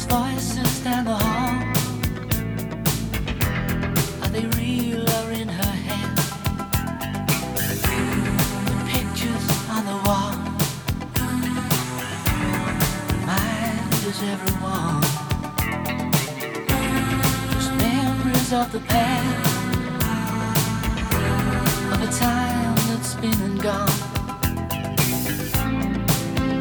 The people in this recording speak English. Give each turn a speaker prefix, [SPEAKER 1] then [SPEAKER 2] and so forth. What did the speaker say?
[SPEAKER 1] voices down the hall, are they real or in her head? Pictures on the wall remind us everyone. Just memories of the past, of a time that's been and gone.